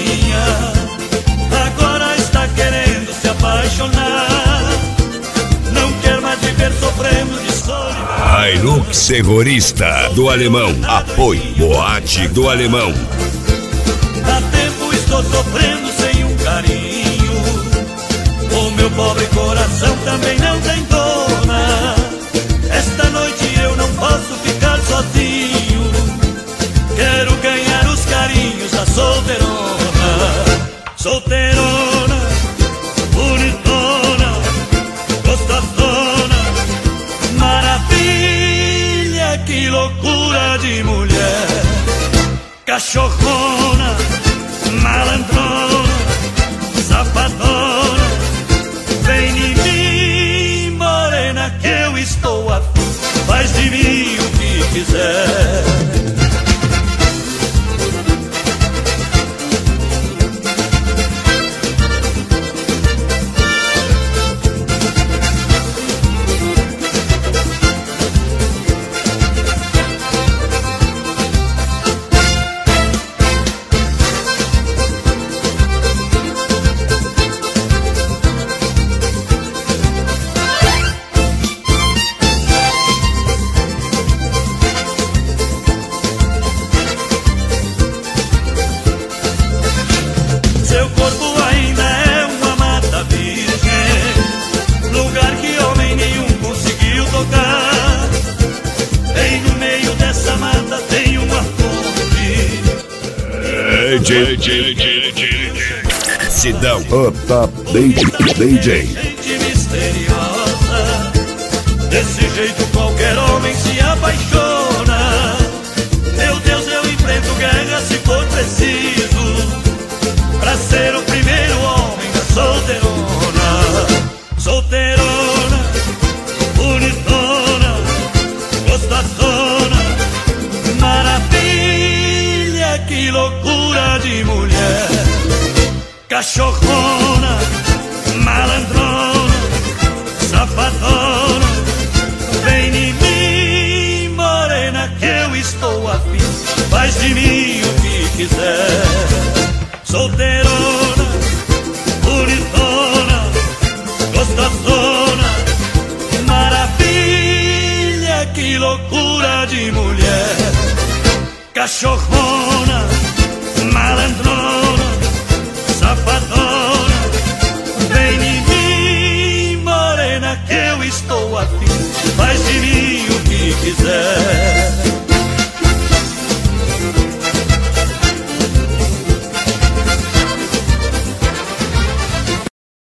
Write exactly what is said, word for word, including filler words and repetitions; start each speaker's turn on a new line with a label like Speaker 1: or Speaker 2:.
Speaker 1: minha, agora está querendo se apaixonar. Não quer mais viver sofrendo de solidão.
Speaker 2: Hilux Terrorista do Alemão. Apoio Boate do Alemão.
Speaker 1: Há tempo estou sofrendo sem um carinho. O meu pobre coração também não tem dona. Esta noite eu não posso ficar sozinho. Quero ganhar os carinhos da solteirona. Solteirona, bonitona, gostosona, maravilha, que loucura de mulher. Cachorrona, malandrona, safadona, vem em mim, morena, que eu estou afim. Faz de mim o que quiser. Seu corpo ainda é uma mata virgem, lugar que homem nenhum conseguiu tocar. Bem no meio dessa mata tem uma fonte.
Speaker 2: D J Sidão Up Top D J.
Speaker 1: Gente misteriosa, desse jeito qualquer homem se apaixona. Meu Deus, eu enfrento guerra se for preciso, pra ser o primeiro homem da solteirona. Solteirona, bonitona, gostosona, maravilha, que loucura de mulher. Cachorrona, malandrona, safadona, vem em mim, morena, que eu estou afim. Faz de mim o que quiser. Solteirona, bonitona, gostosona, maravilha, que loucura de mulher. Cachorrona, malandrona, safadona, vem em mim, morena, que eu estou afim. Faz de mim o que quiser.